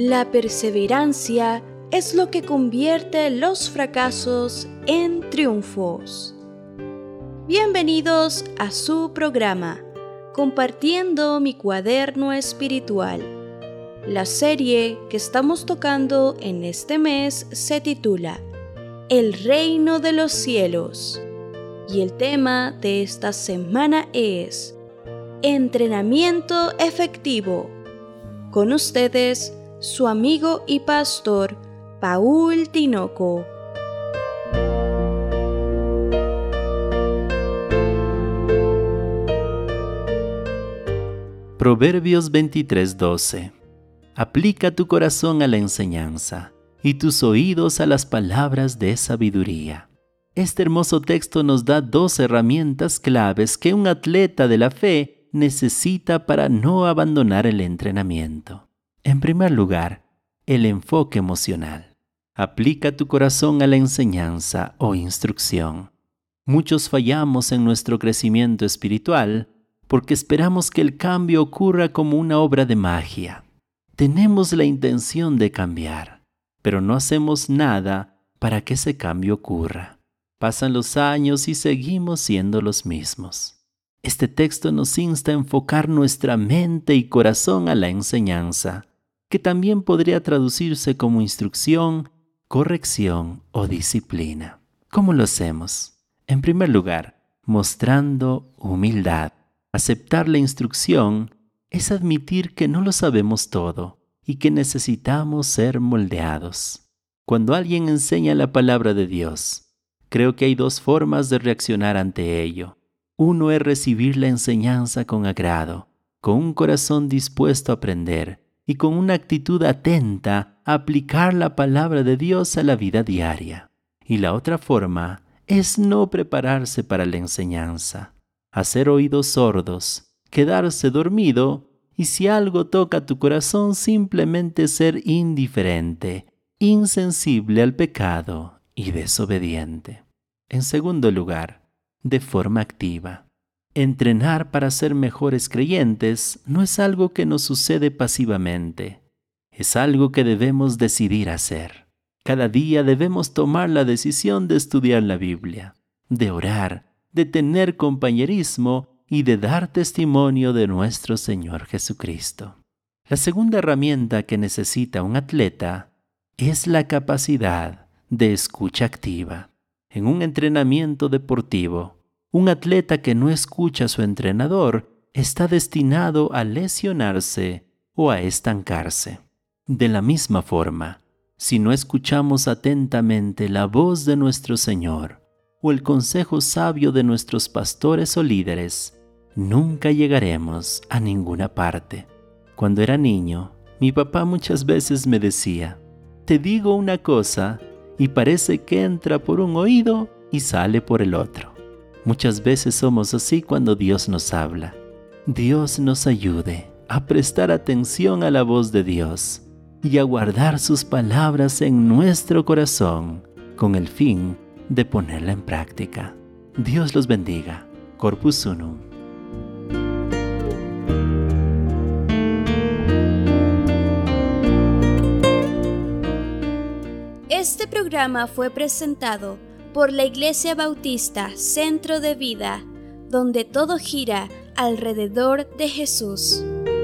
La perseverancia es lo que convierte los fracasos en triunfos. Bienvenidos a su programa, Compartiendo mi cuaderno espiritual. La serie que estamos tocando en este mes se titula El Reino de los Cielos. Y el tema de esta semana es Entrenamiento efectivo. Con ustedes, su amigo y pastor, Paul Tinoco. Proverbios 23:12. Aplica tu corazón a la enseñanza y tus oídos a las palabras de sabiduría. Este hermoso texto nos da 2 herramientas claves que un atleta de la fe necesita para no abandonar el entrenamiento. En primer lugar, el enfoque emocional. Aplica tu corazón a la enseñanza o instrucción. Muchos fallamos en nuestro crecimiento espiritual porque esperamos que el cambio ocurra como una obra de magia. Tenemos la intención de cambiar, pero no hacemos nada para que ese cambio ocurra. Pasan los años y seguimos siendo los mismos. Este texto nos insta a enfocar nuestra mente y corazón a la enseñanza, que también podría traducirse como instrucción, corrección o disciplina. ¿Cómo lo hacemos? En primer lugar, mostrando humildad. Aceptar la instrucción es admitir que no lo sabemos todo y que necesitamos ser moldeados. Cuando alguien enseña la palabra de Dios, creo que hay 2 formas de reaccionar ante ello. Uno es recibir la enseñanza con agrado, con un corazón dispuesto a aprender y con una actitud atenta a aplicar la palabra de Dios a la vida diaria. Y la otra forma es no prepararse para la enseñanza, hacer oídos sordos, quedarse dormido y si algo toca tu corazón simplemente ser indiferente, insensible al pecado y desobediente. En segundo lugar, de forma activa. Entrenar para ser mejores creyentes no es algo que nos sucede pasivamente. Es algo que debemos decidir hacer. Cada día debemos tomar la decisión de estudiar la Biblia, de orar, de tener compañerismo y de dar testimonio de nuestro Señor Jesucristo. La segunda herramienta que necesita un atleta es la capacidad de escucha activa. En un entrenamiento deportivo, un atleta que no escucha a su entrenador está destinado a lesionarse o a estancarse. De la misma forma, si no escuchamos atentamente la voz de nuestro Señor o el consejo sabio de nuestros pastores o líderes, nunca llegaremos a ninguna parte. Cuando era niño, mi papá muchas veces me decía, te digo una cosa y parece que entra por un oído y sale por el otro. Muchas veces somos así cuando Dios nos habla. Dios nos ayude a prestar atención a la voz de Dios y a guardar sus palabras en nuestro corazón con el fin de ponerla en práctica. Dios los bendiga. Corpus Unum. Este programa fue presentado por la Iglesia Bautista Centro de Vida, donde todo gira alrededor de Jesús.